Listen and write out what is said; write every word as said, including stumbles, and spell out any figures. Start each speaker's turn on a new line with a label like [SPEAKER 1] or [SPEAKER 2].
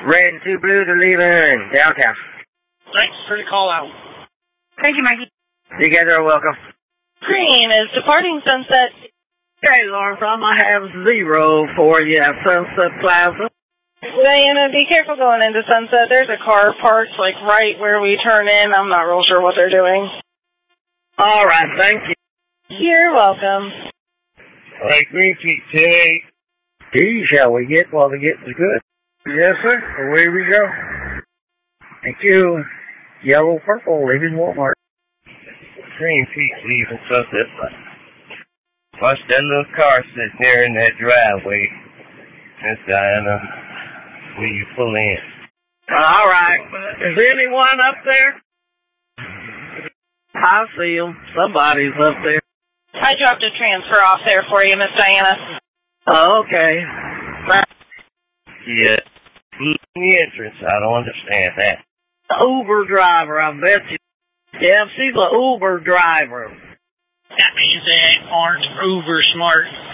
[SPEAKER 1] Red and two blue to leave in downtown.
[SPEAKER 2] Thanks for the call out.
[SPEAKER 3] Thank you, Mikey.
[SPEAKER 1] You guys are welcome.
[SPEAKER 4] Green is departing Sunset.
[SPEAKER 1] Hey, Lawrence, I'm going to have zero for you at Sunset Plaza.
[SPEAKER 4] Diana, be careful going into Sunset. There's a car parked, like, right where we turn in. I'm not real sure what they're doing.
[SPEAKER 1] All right, thank you.
[SPEAKER 4] You're welcome.
[SPEAKER 1] All right, Green Feet, ten eight. Gee, shall we get while the getting's good? Yes, sir. Away we go. Thank you. Yellow purple, leaving Walmart.
[SPEAKER 5] Green Feet leaving Sunset Plaza. Watch that little car sitting there in that driveway. Miss Diana, will you pull in?
[SPEAKER 1] All right. Is anyone up there? I see them. Somebody's up there.
[SPEAKER 4] I dropped a transfer off there for you, Miss Diana.
[SPEAKER 1] Oh, okay.
[SPEAKER 5] Yeah. The entrance, I don't understand that.
[SPEAKER 1] Uber driver, I bet you. Yeah, she's an Uber driver.
[SPEAKER 2] That means they aren't uber smart.